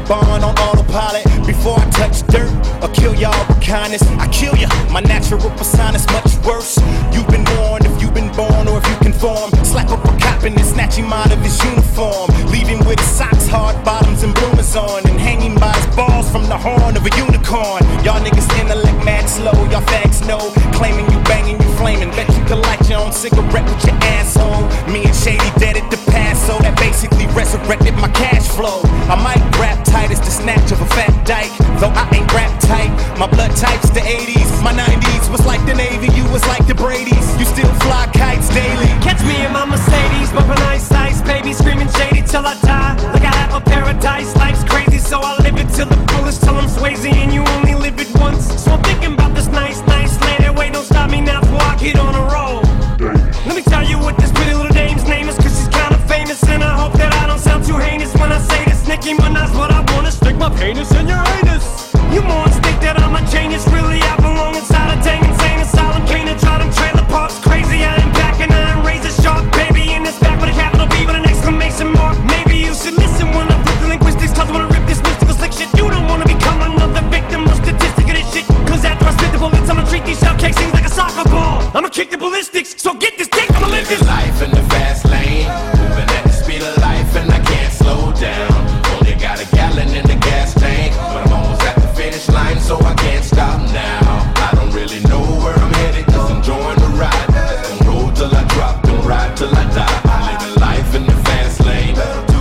born on autopilot. Before I touch dirt or kill y'all with kindness, I kill ya. My natural persona is much worse. You've been warned if you've been born or if you conform. Slap up a cop and then snatch him out of his uniform. Leave him with his socks, hard bottoms, and bloomers on, and hang him by his balls from the horn of a unicorn. Y'all niggas intellect mad slow, y'all fags know. Claiming you banging, you flaming. Bet you could light your own cigarette with your asshole. Me and Shady dead at the past, so that basically resurrected my cash flow. I might rap tight as the snatch of a fat dyke, though I ain't rap tight. My blood type's the 80s, my 90s was like the Navy, you was like the Brady's. You still fly kites daily. Catch me in my Mercedes, bumping ice, baby, screaming shady till I die. Like I have a paradise, life's crazy, so I live it till the fullest, till I'm Swayze, and you only live it once. So I'm thinking about this nice lady. Wait, don't stop me now before I get on a roll. Let me tell you what this pretty little dame's name is, cause she's kinda famous, and I hope that I don't sound too heinous when I say this. Nicki Minaj, what I wanna stick my penis in your anus. You morons think that I'm a genius, really I belong inside a dang insane asylum. Can't try them trailer parks crazy, I am back and I am razor sharp, baby, in this back with a capital B with an exclamation mark. Maybe you should listen when I flip the linguistics, cause I wanna rip this mystical slick shit. You don't wanna become another victim or statistic of this shit, cause after I spit the bullets I'ma treat these shell casings like a soccer ball. I'ma kick the ballistics, so get this dick, I'ma live this life in the fast lane, moving at the speed of life and I can't slow down. Only got a gallon in the gas tank, but I'm almost at the finish line, so I can't stop now. I don't really know where I'm headed, just enjoying the ride. Just gonna roll till I drop and ride till I die. I'm living life in the fast lane,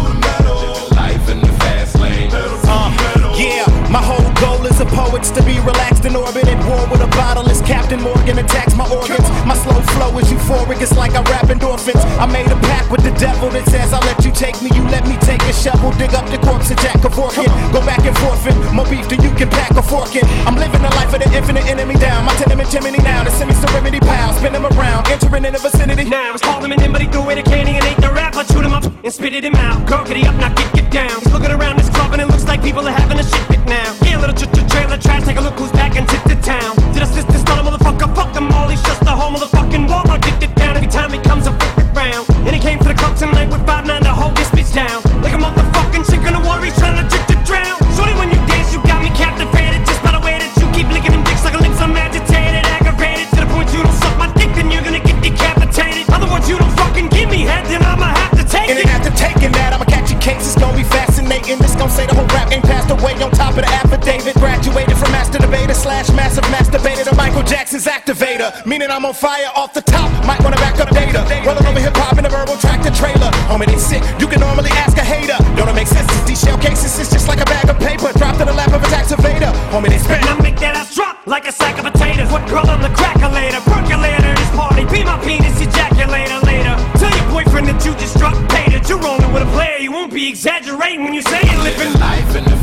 living life in the fast lane. Yeah, my whole goal as a poet's to be relaxed in orbit at war with a bottle as Captain Morgan attacks my organs. My slow flow is euphoric, it's like I rap endorphins. I made a pact with the devil that says I'll let you take me, you let me take a shovel, dig up the corpse of Jack Kevorkian. Go back and forfeit, more beef than you can pack a fork in. I'm living the life of the infinite enemy down. My tenement chimney now, the semi-serenity pal. Spin them around, entering in the vicinity. Now it's calling him in, but he threw away the candy and ate the rap. I chewed him up and spitted him out. Girl, get up, now get down. He's looking around this club and it looks like people are having a shit fit now. Yeah, little trailer trash, take a look who's back into the town. Did I assist this little motherfucker? Fuck them all, he's just the whole motherfucking wall. I'll get it down every time he comes a fucking round. And he came to the club tonight with 5'9" to hold this bitch down. Like a motherfucking chick in the water, he's trying to drown. Shorty, when you dance, you got me captivated. Just by the way that you keep licking them dicks like a lips, I'm agitated, aggravated. To the point you don't suck my dick, then you're gonna get decapitated. Other words, you don't fucking give me head, then I'ma have to take it. And after taking that, I'ma catch your case, it's gonna be fascinating. This gon' say the whole rap ain't passed away on top of the affidavit. Graduated from master debater / massive masturbator to Michael Jackson's activator. Meaning I'm on fire off the top, might wanna back up data. Rolling over hip-hop in a verbal tractor trailer. Homie, they sick, you can normally ask a hater. Don't it make sense? These shell cases is just like a bag of paper dropped in the lap of a taxivator. Homie, they spit. And I make that ass drop like a sack of potatoes. What girl on the crackulator? Percolator, this party, be my penis ejaculator later. Tell your boyfriend that you just struck paid it. You're rolling with a player, you won't be exaggerating when you say you're living life in the